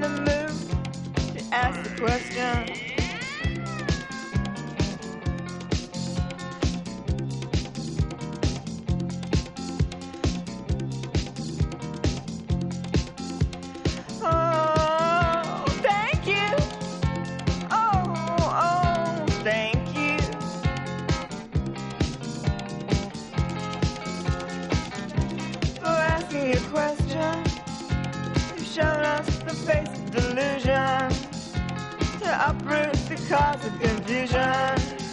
the mood to ask the question. Oh, thank you. Oh, thank you. For asking a question. You've shown us the face of delusion to uproot the cause of confusion.